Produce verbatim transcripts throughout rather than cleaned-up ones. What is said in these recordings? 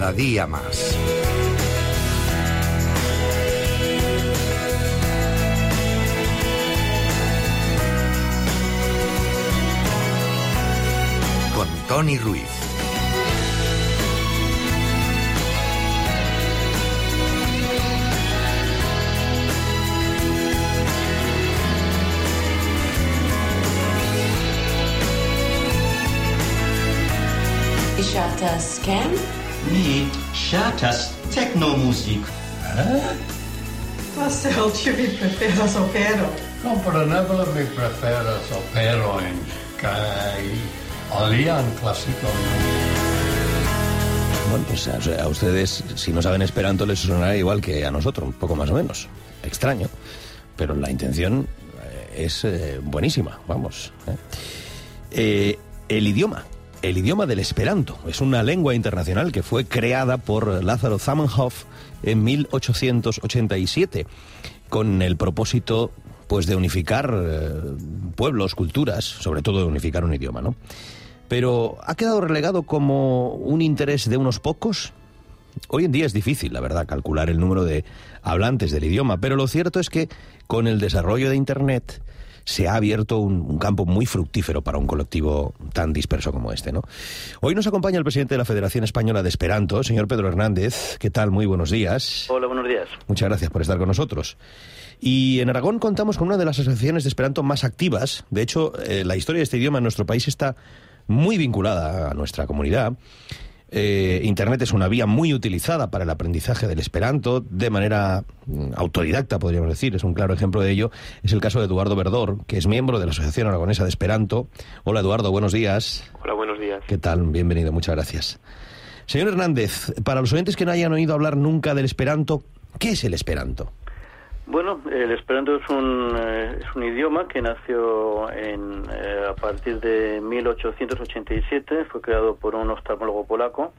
cada día más. Con Tony Ruiz. Ŝatas Ken? Mi ŝatas teknomusik. Marcel, ĉu vi preferas opero? Kompreneble mi preferas operojn kaj alian klasikon. Bueno, pues a, a ustedes, si no saben esperanto, les sonará igual que a nosotros, un poco más o menos. Extraño, pero la intención eh, es eh, buenísima, vamos. ¿eh? Eh, el idioma. El idioma del esperanto es una lengua internacional que fue creada por Lázaro Zamenhof en mil ochocientos ochenta y siete con el propósito, pues, de unificar eh, pueblos, culturas, sobre todo de unificar un idioma, ¿no? Pero ¿ha quedado relegado como un interés de unos pocos? Hoy en día es difícil, la verdad, calcular el número de hablantes del idioma, pero lo cierto es que con el desarrollo de Internet se ha abierto un, un campo muy fructífero para un colectivo tan disperso como este, ¿no? Hoy nos acompaña el presidente de la Federación Española de Esperanto, señor Pedro Hernández. ¿Qué tal? Muy buenos días. Hola, buenos días. Muchas gracias por estar con nosotros. Y en Aragón contamos con una de las asociaciones de Esperanto más activas. De hecho, eh, la historia de este idioma en nuestro país está muy vinculada a nuestra comunidad. Eh, Internet es una vía muy utilizada para el aprendizaje del esperanto de manera mm, autodidacta, podríamos decir. Es un claro ejemplo de ello. Es el caso de Eduardo Verdor, que es miembro de la Asociación Aragonesa de Esperanto. Hola, Eduardo, buenos días. Hola, buenos días. ¿Qué tal? Bienvenido, muchas gracias. Señor Hernández, para los oyentes que no hayan oído hablar nunca del esperanto, ¿qué es el esperanto? Bueno, el esperanto es un, eh, es un idioma que nació en, eh, a partir de mil ochocientos ochenta y siete, fue creado por un oftalmólogo polaco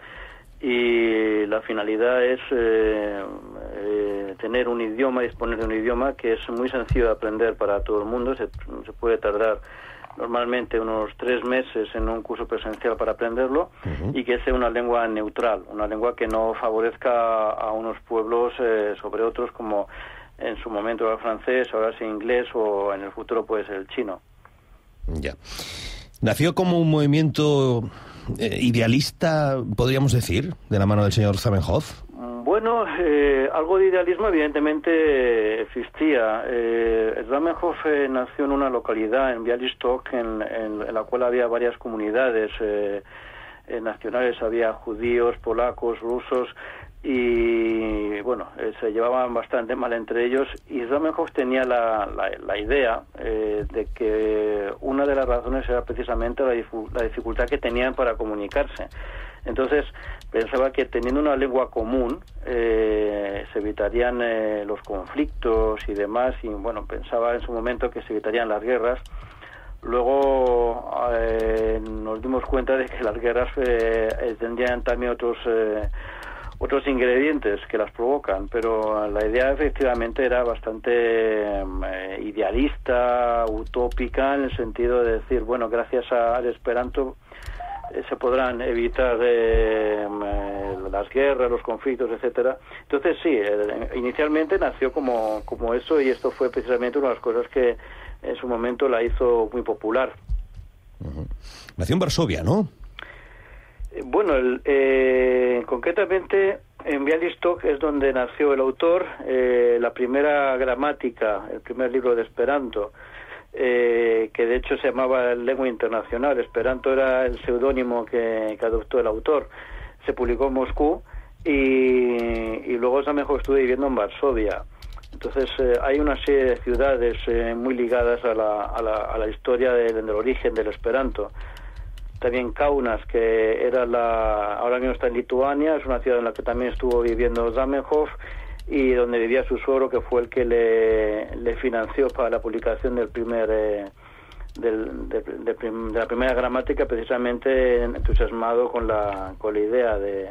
y la finalidad es eh, eh, tener un idioma, disponer de un idioma que es muy sencillo de aprender para todo el mundo. Se, se puede tardar normalmente unos tres meses en un curso presencial para aprenderlo, uh-huh. y que sea una lengua neutral, una lengua que no favorezca a unos pueblos eh, sobre otros, como en su momento era el francés, ahora es el inglés o en el futuro puede ser el chino. Ya. Nació como un movimiento eh, idealista, podríamos decir, de la mano del señor Zamenhof. Bueno, eh, algo de idealismo evidentemente existía. Eh, Zamenhof eh, nació en una localidad, en Białystok, en, en, en la cual había varias comunidades eh, eh, nacionales, había judíos, polacos, rusos, y bueno, eh, se llevaban bastante mal entre ellos, y Zamenhof tenía la, la, la idea eh, de que una de las razones era precisamente la, difu- la dificultad que tenían para comunicarse. Entonces pensaba que teniendo una lengua común eh, se evitarían eh, los conflictos y demás, y bueno, pensaba en su momento que se evitarían las guerras. Luego eh, nos dimos cuenta de que las guerras eh, tendrían también otros eh, otros ingredientes que las provocan, pero la idea efectivamente era bastante eh, idealista, utópica, en el sentido de decir, bueno, gracias a, al esperanto eh, se podrán evitar eh, eh, las guerras, los conflictos, etcétera. Entonces sí, eh, inicialmente nació como, como eso, y esto fue precisamente una de las cosas que en su momento la hizo muy popular. Uh-huh. Nació en Varsovia, ¿no? Bueno, el, eh, concretamente en Białystok es donde nació el autor. Eh, la primera gramática, el primer libro de Esperanto, eh, que de hecho se llamaba Lengua Internacional, Esperanto era el seudónimo que, que adoptó el autor, se publicó en Moscú, y, y luego Zamenhof estuvo viviendo en Varsovia. Entonces eh, hay una serie de ciudades eh, muy ligadas a la, a la, a la historia del, del origen del Esperanto. También Kaunas, que era la, ahora mismo está en Lituania, es una ciudad en la que también estuvo viviendo Zamenhof, y donde vivía su suegro, que fue el que le, le financió para la publicación del primer eh, del, de, de, de la primera gramática, precisamente entusiasmado con la con la idea de,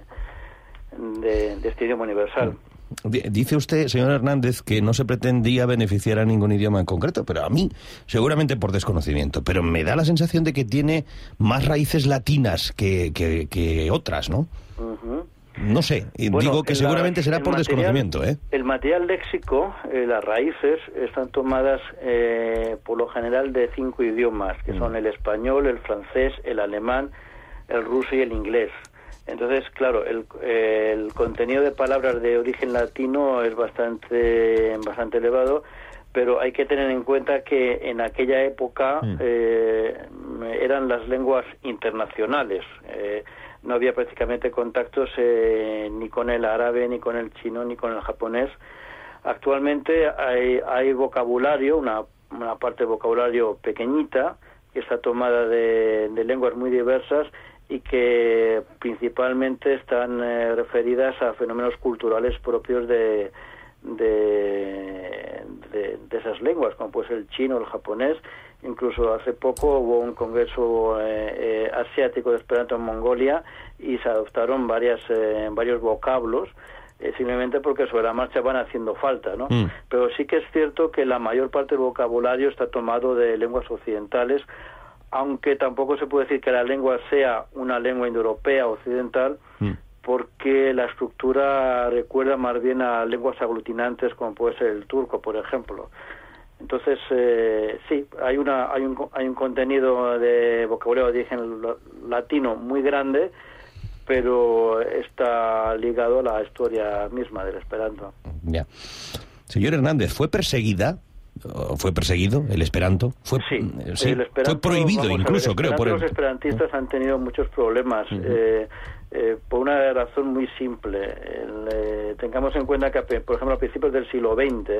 de, de este idioma universal. Dice usted, señor Hernández, que no se pretendía beneficiar a ningún idioma en concreto, pero a mí, seguramente por desconocimiento, pero me da la sensación de que tiene más raíces latinas que, que, que otras, ¿no? Uh-huh. No sé, y Bueno, digo que la- seguramente será el por material- desconocimiento, ¿eh? El material léxico, eh, las raíces, están tomadas eh, por lo general de cinco idiomas, que son el español, el francés, el alemán, el ruso y el inglés. Entonces, claro, el, eh, el contenido de palabras de origen latino es bastante, bastante elevado, pero hay que tener en cuenta que en aquella época Mm. eh, eran las lenguas internacionales. Eh, no había prácticamente contactos eh, ni con el árabe, ni con el chino, ni con el japonés. Actualmente hay, hay vocabulario, una, una parte de vocabulario pequeñita, que está tomada de, de lenguas muy diversas y que principalmente están eh, referidas a fenómenos culturales propios de, de, de, de esas lenguas, como puede ser el chino, el japonés. Incluso hace poco hubo un congreso eh, eh, asiático de Esperanto en Mongolia y se adoptaron varias, eh, varios vocablos, eh, simplemente porque sobre la marcha van haciendo falta, ¿no? Mm. Pero sí que es cierto que la mayor parte del vocabulario está tomado de lenguas occidentales, aunque tampoco se puede decir que la lengua sea una lengua indoeuropea occidental, Mm. porque la estructura recuerda más bien a lenguas aglutinantes como puede ser el turco, por ejemplo. Entonces, eh, sí, hay una hay un hay un contenido de vocabulario de origen latino muy grande, pero está ligado a la historia misma del esperanto. Ya. Señor Hernández, ¿fue perseguida? ¿O ¿Fue perseguido el esperanto? Fue, Sí, eh, sí, el esperanto, fue prohibido vamos a incluso, ver, creo. Por el... Los esperantistas han tenido muchos problemas, Uh-huh. eh, eh, por una razón muy simple. El, eh, tengamos en cuenta que, por ejemplo, a principios del siglo veinte,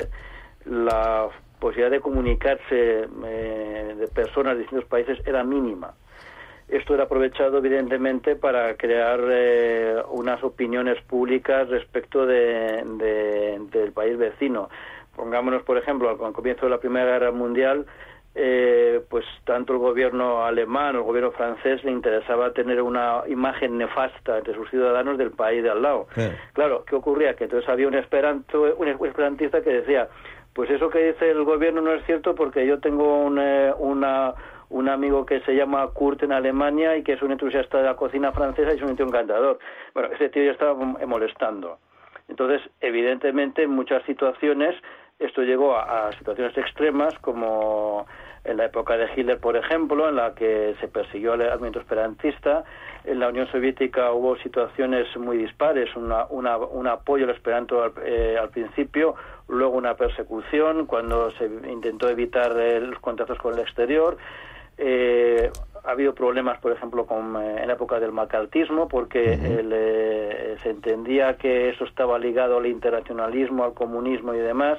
la posibilidad de comunicarse eh, de personas de distintos países era mínima. Esto era aprovechado, evidentemente, para crear eh, unas opiniones públicas respecto de, de, del país vecino. Pongámonos, por ejemplo, al comienzo de la Primera Guerra Mundial, eh, pues tanto el gobierno alemán o el gobierno francés le interesaba tener una imagen nefasta entre sus ciudadanos del país de al lado. Sí. Claro, ¿qué ocurría? Que entonces había un esperanto, un esperantista que decía, pues eso que dice el gobierno no es cierto porque yo tengo un, eh, una... un amigo que se llama Kurt en Alemania y que es un entusiasta de la cocina francesa y es un tío encantador. Bueno, ese tío ya estaba molestando. Entonces, evidentemente, en muchas situaciones, esto llegó a, a situaciones extremas, como en la época de Hitler, por ejemplo, en la que se persiguió al movimiento esperantista. En la Unión Soviética hubo situaciones muy dispares, una, una, un apoyo al esperanto al, eh, al principio, luego una persecución cuando se intentó evitar eh, los contactos con el exterior. Eh, ha habido problemas, por ejemplo, con, eh, en la época del macartismo, porque uh-huh. el, eh, se entendía que eso estaba ligado al internacionalismo, al comunismo y demás,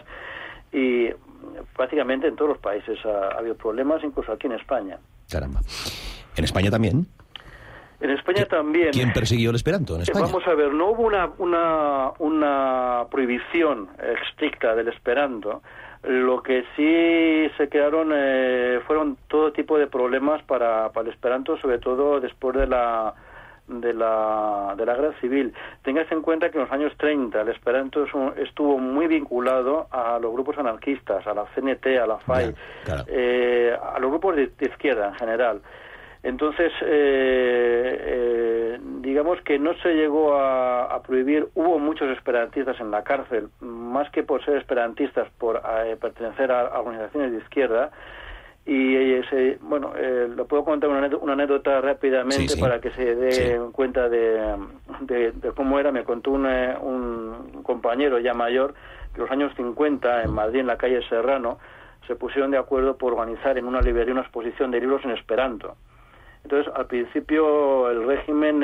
y prácticamente en todos los países ha, ha habido problemas, incluso aquí en España. Caramba. ¿En España también? En España ¿Qui- también. ¿Quién persiguió el esperanto en España? Vamos a ver, no hubo una, una, una prohibición estricta del esperanto. Lo que sí se crearon eh, fueron todo tipo de problemas para, para el esperanto, sobre todo después de la de la de la guerra civil. Tengas en cuenta que en los años treinta el esperanto estuvo muy vinculado a los grupos anarquistas, a la C N T, a la F A I, Ya, claro. eh, a los grupos de, de izquierda en general. Entonces, eh, eh, digamos que no se llegó a, a prohibir. Hubo muchos esperantistas en la cárcel, más que por ser esperantistas, por eh, pertenecer a, a organizaciones de izquierda. Y ese, bueno, eh, lo puedo contar una anécdota, una anécdota rápidamente, sí, sí. para que se dé sí. cuenta de, de, de cómo era. Me contó un, un compañero ya mayor que en los años cincuenta, en Madrid, en la calle Serrano, se pusieron de acuerdo por organizar en una librería una exposición de libros en esperanto. Entonces, al principio el régimen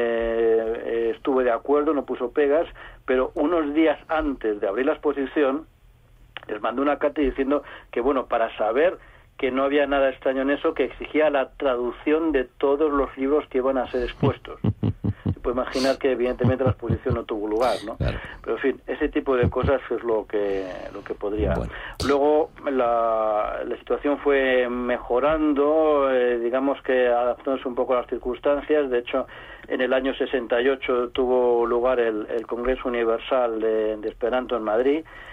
eh, estuvo de acuerdo, no puso pegas, pero unos días antes de abrir la exposición les mandó una carta diciendo que, bueno, para saber que no había nada extraño en eso, que exigía la traducción de todos los libros que iban a ser expuestos. Se puede imaginar que evidentemente la exposición no tuvo lugar, ¿no? Claro. Pero en fin, ese tipo de cosas es lo que lo que podría. Bueno. Luego la, la situación fue mejorando, eh, digamos que adaptándose un poco a las circunstancias. De hecho, en el año sesenta y ocho tuvo lugar el, el Congreso Universal de, de Esperanto en Madrid.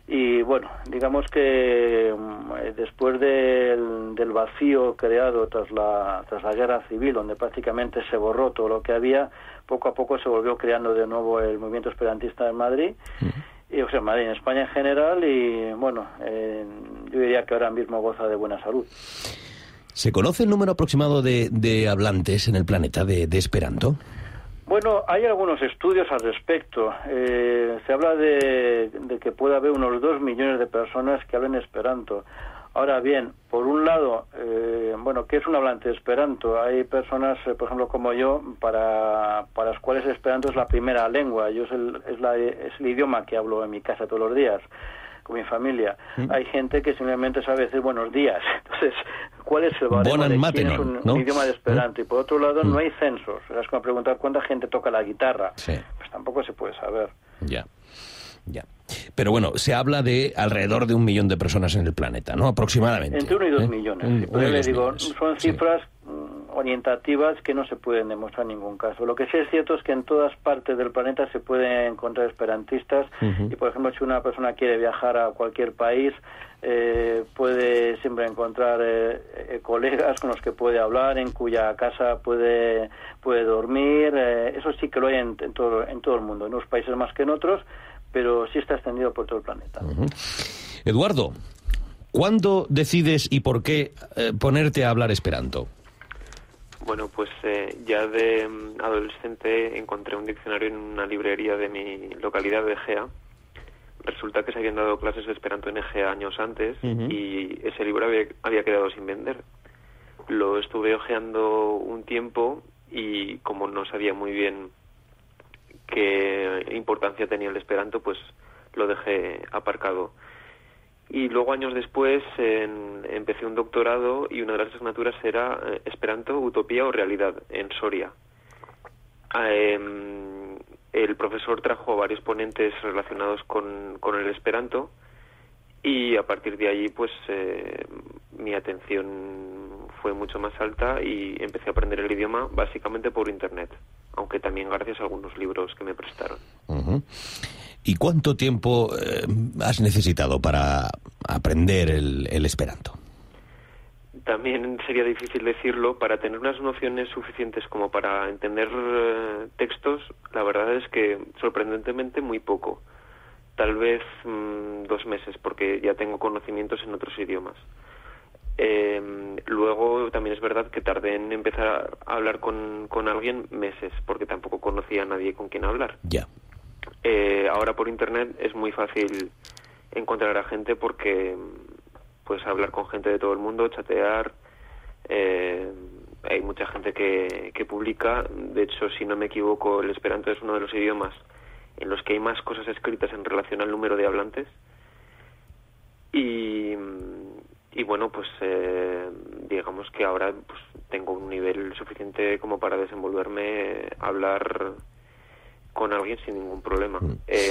Y bueno, digamos que eh, después del, del vacío creado tras la, tras la guerra civil, donde prácticamente se borró todo lo que había, poco a poco se volvió creando de nuevo el movimiento esperantista en Madrid, uh-huh. y, o sea, en Madrid, en España en general, y bueno, eh, yo diría que ahora mismo goza de buena salud. ¿Se conoce el número aproximado de, de hablantes en el planeta de, de Esperanto? Bueno, hay algunos estudios al respecto. Eh, se habla de, de que puede haber unos dos millones de personas que hablen Esperanto. Ahora bien, por un lado, eh, bueno, ¿qué es un hablante de Esperanto? Hay personas, eh, por ejemplo, como yo, para, para las cuales Esperanto es la primera lengua. Yo es el, es, la, es el idioma que hablo en mi casa todos los días, con mi familia. ¿Mm? Hay gente que simplemente sabe decir buenos días. Entonces, ¿cuál es el baremo de quién es un, ¿no? un idioma de Esperanto? ¿Mm? Y por otro lado, ¿Mm? no hay censos. Es como preguntar cuánta gente toca la guitarra. Sí. Pues tampoco se puede saber. Ya, ya. Pero bueno, se habla de alrededor de un millón de personas en el planeta, ¿no? Aproximadamente. Entre uno y dos ¿eh? millones. Un, sí. Pero les digo, millones. son cifras sí. orientativas que no se pueden demostrar en ningún caso. Lo que sí es cierto es que en todas partes del planeta se pueden encontrar esperantistas, uh-huh. y por ejemplo, si una persona quiere viajar a cualquier país, eh, puede siempre encontrar eh, eh, colegas con los que puede hablar, en cuya casa puede puede dormir. Eh, eso sí que lo hay en, en todo en todo el mundo, en unos países más que en otros, pero sí está extendido por todo el planeta. Uh-huh. Eduardo, ¿cuándo decides y por qué eh, ponerte a hablar Esperanto? Bueno, pues eh, ya de um, adolescente encontré un diccionario en una librería de mi localidad de Egea. Resulta que se habían dado clases de Esperanto en Egea años antes, uh-huh. y ese libro había, había quedado sin vender. Lo estuve hojeando un tiempo y como no sabía muy bien qué importancia tenía el Esperanto, pues lo dejé aparcado. Y luego, años después, en, empecé un doctorado y una de las asignaturas era eh, Esperanto, Utopía o Realidad, en Soria. Eh, el profesor trajo varios ponentes relacionados con, con el Esperanto y a partir de allí, pues, eh, mi atención fue mucho más alta y empecé a aprender el idioma básicamente por Internet, aunque también gracias a algunos libros que me prestaron. Uh-huh. ¿Y cuánto tiempo eh, has necesitado para aprender el, el Esperanto? También sería difícil decirlo. Para tener unas nociones suficientes como para entender eh, textos, la verdad es que sorprendentemente muy poco. Tal vez mmm, dos meses, porque ya tengo conocimientos en otros idiomas. Eh, luego también es verdad que tardé en empezar a hablar con, con alguien meses, porque tampoco conocía a nadie con quien hablar. Ya. Eh, ahora por internet es muy fácil encontrar a gente porque puedes hablar con gente de todo el mundo, chatear, eh, hay mucha gente que, que publica. De hecho, si no me equivoco, el Esperanto es uno de los idiomas en los que hay más cosas escritas en relación al número de hablantes y, y bueno, pues eh, digamos que ahora pues tengo un nivel suficiente como para desenvolverme, hablar con alguien sin ningún problema. Mm. Eh,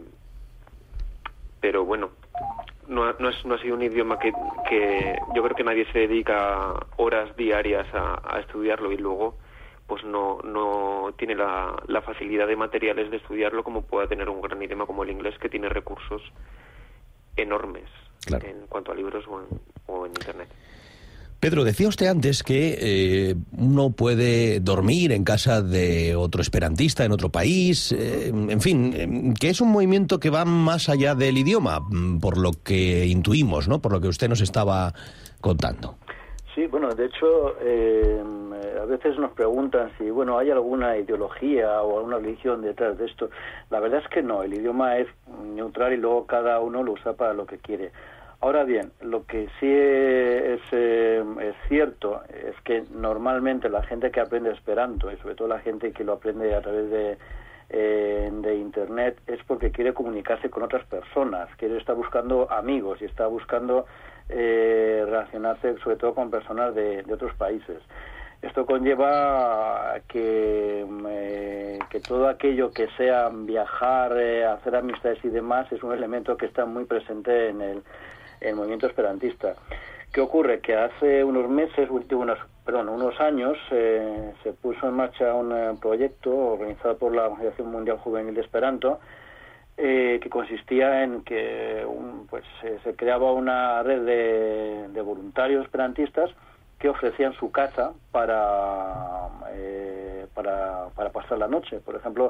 pero bueno, no, no, es, no ha sido un idioma que, que yo creo que nadie se dedica horas diarias a, a estudiarlo y luego pues no no tiene la, la facilidad de materiales de estudiarlo como pueda tener un gran idioma como el inglés, que tiene recursos enormes, claro, en cuanto a libros o en, o en internet. Pedro, decía usted antes que eh, uno puede dormir en casa de otro esperantista en otro país, eh, en fin, eh, que es un movimiento que va más allá del idioma, por lo que intuimos, ¿no? Por lo que usted nos estaba contando. Sí, bueno, de hecho, eh, a veces nos preguntan si, bueno, hay alguna ideología o alguna religión detrás de esto. La verdad es que no, el idioma es neutral y luego cada uno lo usa para lo que quiere. Ahora bien, lo que sí es, eh, es cierto es que normalmente la gente que aprende Esperanto, y sobre todo la gente que lo aprende a través de, eh, de Internet, es porque quiere comunicarse con otras personas, quiere estar buscando amigos y está buscando eh, relacionarse sobre todo con personas de, de otros países. Esto conlleva que, eh, que todo aquello que sea viajar, eh, hacer amistades y demás es un elemento que está muy presente en el el movimiento esperantista. ¿Qué ocurre? Que hace unos meses, unos, perdón, unos años, eh, se puso en marcha un eh, proyecto organizado por la Organización Mundial Juvenil de Esperanto, eh, que consistía en que un, pues eh, se creaba una red de, de voluntarios esperantistas que ofrecían su casa para, eh, para, para pasar la noche. Por ejemplo,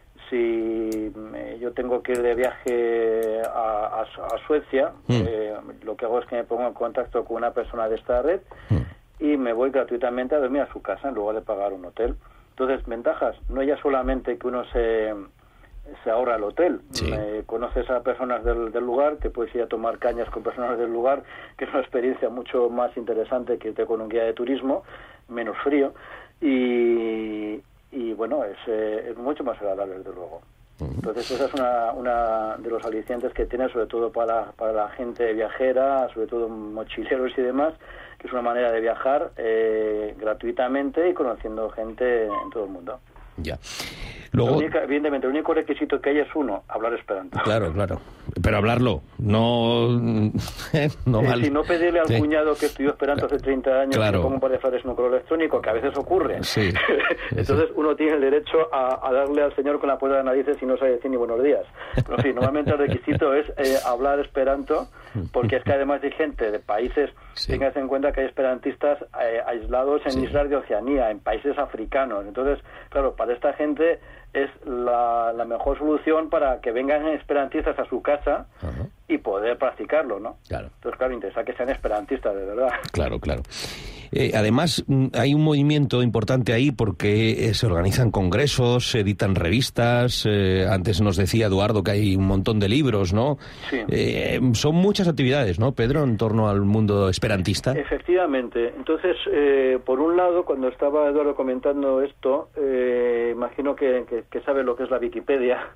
si eh, yo tengo que ir de viaje a, a, a Suecia, mm. eh, lo que hago es que me pongo en contacto con una persona de esta red mm. y me voy gratuitamente a dormir a su casa en lugar de pagar un hotel. Entonces, ventajas, no ya solamente que uno se, se ahorra el hotel, sí. eh, conoces a personas del, del lugar, que puedes ir a tomar cañas con personas del lugar, que es una experiencia mucho más interesante que irte con un guía de turismo, menos frío, y... y bueno, es, eh, es mucho más agradable, desde luego. Uh-huh. Entonces, esa es una, una de los alicientes que tiene, sobre todo para, para la gente viajera, sobre todo mochileros y demás, que es una manera de viajar eh, gratuitamente y conociendo gente en todo el mundo. Ya. Luego... Única, evidentemente, el único requisito que hay es uno, hablar esperanto. Claro, claro. Pero hablarlo, no... ¿eh? no eh, vale. Si no pedirle al sí. cuñado que estudió esperanto hace treinta años claro. que ponga un par de flores en un correo electrónico, que a veces ocurre. Sí. Entonces uno tiene el derecho a, a darle al señor con la puerta de las narices y no sabe decir ni buenos días. Pero sí, normalmente el requisito es eh, hablar esperanto, porque es que además hay gente de países, sí. tengas en cuenta que hay esperantistas eh, aislados en sí. islas de Oceanía, en países africanos. Entonces, claro, para esta gente es la, la mejor solución para que vengan esperantistas a su casa uh-huh. y poder practicarlo, ¿no? Claro. Entonces, claro, interesa que sean esperantistas, de verdad. Claro, claro. Eh, además, hay un movimiento importante ahí porque eh, se organizan congresos, se editan revistas, eh, antes nos decía Eduardo que hay un montón de libros, ¿no? Sí. Eh, son muchas actividades, ¿no, Pedro, en torno al mundo esperantista? Efectivamente. Entonces, eh, por un lado, cuando estaba Eduardo comentando esto, eh, imagino que, que, que sabe lo que es la Wikipedia.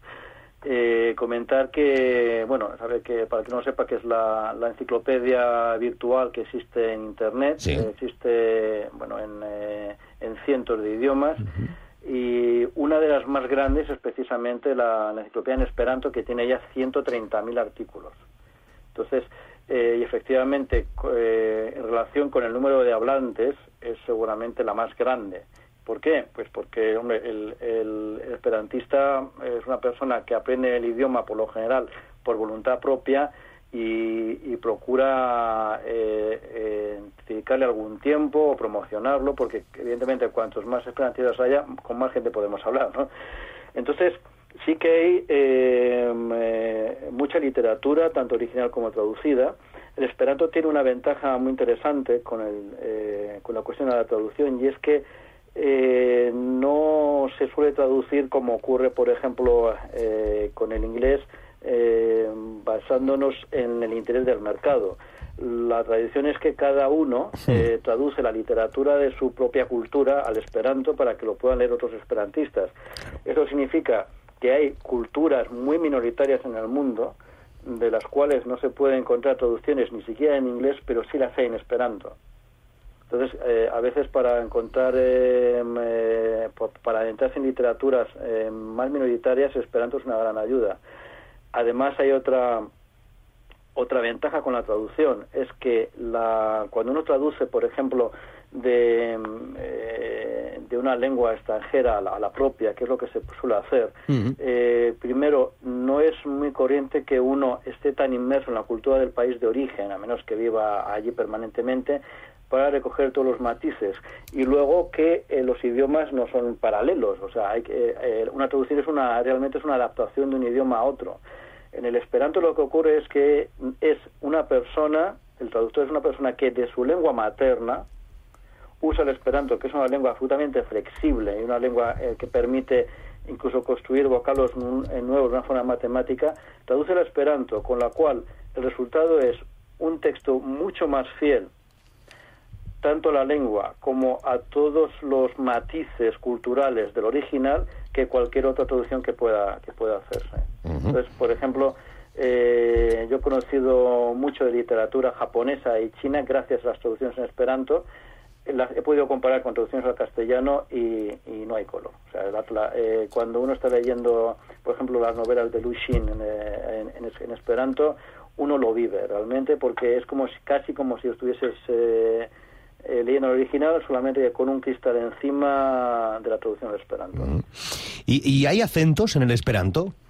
Eh, comentar que, bueno, sabe que para que no sepa que es la, la enciclopedia virtual que existe en Internet, sí. eh, existe, bueno, en, eh, en cientos de idiomas, uh-huh. y una de las más grandes es precisamente la, la enciclopedia en Esperanto, que tiene ya ciento treinta mil artículos. Entonces, eh, y efectivamente, eh, en relación con el número de hablantes, es seguramente la más grande. ¿Por qué? Pues porque, hombre, el, el esperantista es una persona que aprende el idioma por lo general por voluntad propia y, y procura eh, eh, dedicarle algún tiempo o promocionarlo, porque evidentemente cuantos más esperantistas haya, con más gente podemos hablar, ¿no? Entonces, sí que hay eh, eh, mucha literatura, tanto original como traducida. El esperanto tiene una ventaja muy interesante con, el, eh, con la cuestión de la traducción, y es que Eh, no se suele traducir como ocurre, por ejemplo, eh, con el inglés, eh, basándonos en el interés del mercado. La tradición es que cada uno eh, traduce la literatura de su propia cultura al esperanto para que lo puedan leer otros esperantistas. Eso significa que hay culturas muy minoritarias en el mundo, de las cuales no se pueden encontrar traducciones ni siquiera en inglés, pero sí las hay en esperanto. Entonces, eh, a veces para encontrar, eh, eh, para adentrarse en literaturas eh, más minoritarias, Esperanto es una gran ayuda. Además, hay otra otra ventaja con la traducción, es que la, cuando uno traduce, por ejemplo, de, eh, de una lengua extranjera a la, a la propia, que es lo que se suele hacer, uh-huh. eh, primero, no es muy corriente que uno esté tan inmerso en la cultura del país de origen, a menos que viva allí permanentemente, para recoger todos los matices, y luego que eh, los idiomas no son paralelos, o sea, hay que, eh, una traducción es una realmente es una adaptación de un idioma a otro. En el esperanto lo que ocurre es que es una persona, el traductor es una persona que de su lengua materna usa el esperanto, que es una lengua absolutamente flexible y una lengua eh, que permite incluso construir vocablos n- nuevos de una forma matemática, traduce el esperanto, con la cual el resultado es un texto mucho más fiel tanto a la lengua como a todos los matices culturales del original que cualquier otra traducción que pueda que pueda hacerse. Uh-huh. Entonces, por ejemplo, eh, yo he conocido mucho de literatura japonesa y china gracias a las traducciones en esperanto. Las he podido comparar con traducciones al castellano y, y no hay color. O sea, la, la, eh, cuando uno está leyendo, por ejemplo, las novelas de Lu Xun en, en, en, en esperanto, uno lo vive realmente, porque es como si, casi como si estuvieses eh, Eh, leyendo el original, solamente con un cristal encima de la traducción del esperanto. Mm. ¿Y, ¿Y hay acentos en el esperanto?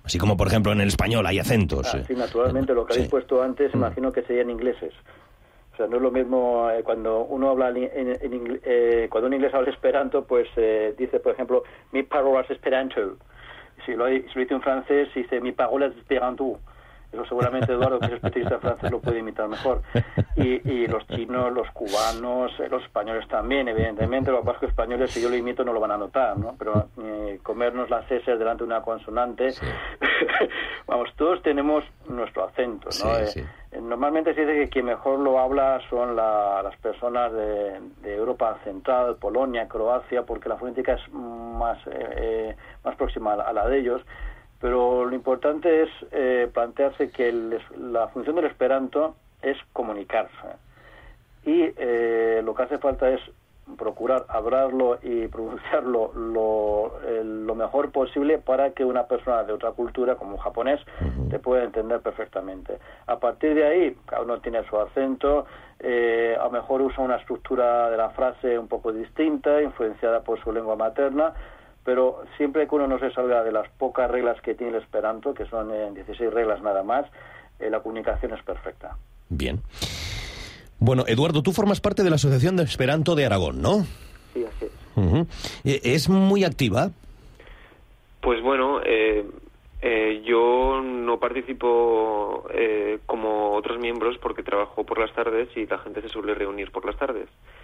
Así como, por ejemplo, en el español hay acentos. Ah, sí, naturalmente, lo que habéis sí. puesto antes, imagino que serían ingleses. O sea, no es lo mismo eh, cuando uno habla en, en, en eh, cuando un inglés habla esperanto, pues eh, dice, por ejemplo, mi parola es esperanto. Si lo, si lo dice un francés, dice mi parola es esperanto. Eso seguramente Eduardo, que es especialista francés, lo puede imitar mejor. Y, y los chinos, los cubanos, eh, los españoles también, evidentemente. Los vascos españoles, si yo lo imito, no lo van a notar, ¿no? Pero eh, comernos las S delante de una consonante, sí. Vamos, todos tenemos nuestro acento, ¿no? Sí, sí. Eh, normalmente se dice que quien mejor lo habla son la, las personas de, de Europa Central, Polonia, Croacia, porque la fonética es más, eh, más próxima a la de ellos. Pero lo importante es eh, plantearse que el, la función del esperanto es comunicarse. Y eh, lo que hace falta es procurar hablarlo y pronunciarlo lo, eh, lo mejor posible para que una persona de otra cultura, como un japonés, uh-huh. te pueda entender perfectamente. A partir de ahí, cada uno tiene su acento, eh, a lo mejor usa una estructura de la frase un poco distinta, influenciada por su lengua materna, pero siempre que uno no se salga de las pocas reglas que tiene el esperanto, que son eh, dieciséis reglas nada más, eh, la comunicación es perfecta. Bien. Bueno, Eduardo, tú formas parte de la Asociación de Esperanto de Aragón, ¿no? Sí, así es. Uh-huh. ¿Es muy activa? Pues bueno, eh, eh, yo no participo eh, como otros miembros porque trabajo por las tardes y la gente se suele reunir por las tardes.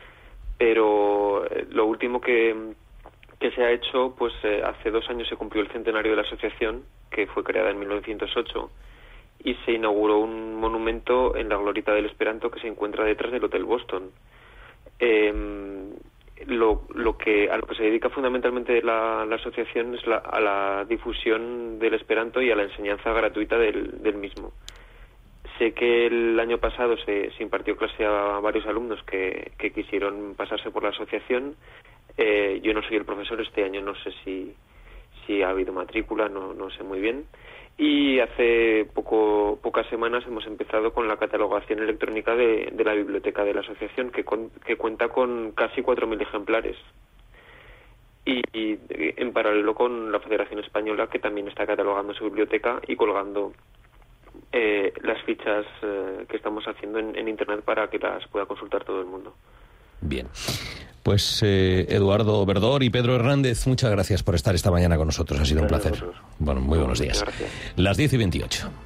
Pero eh, lo último que... que se ha hecho, pues eh, hace dos años se cumplió el centenario de la asociación, que fue creada en mil novecientos ocho, y se inauguró un monumento en la glorieta del Esperanto que se encuentra detrás del Hotel Boston. Eh, lo, lo que a lo que se dedica fundamentalmente la, la asociación es la, a la difusión del Esperanto y a la enseñanza gratuita del, del mismo. Sé que el año pasado se, se impartió clase a varios alumnos que, que quisieron pasarse por la asociación. Eh, yo no soy el profesor este año, no sé si, si ha habido matrícula, no, no sé muy bien. Y hace poco, pocas semanas hemos empezado con la catalogación electrónica de, de la biblioteca de la asociación, que, con, que cuenta con casi cuatro mil ejemplares. Y, y en paralelo con la Federación Española, que también está catalogando su biblioteca y colgando eh, las fichas eh, que estamos haciendo en, en Internet para que las pueda consultar todo el mundo. Bien. Pues eh, Eduardo Verdor y Pedro Hernández, muchas gracias por estar esta mañana con nosotros. Ha sido un placer. Bueno, muy buenos días. Las diez y veintiocho.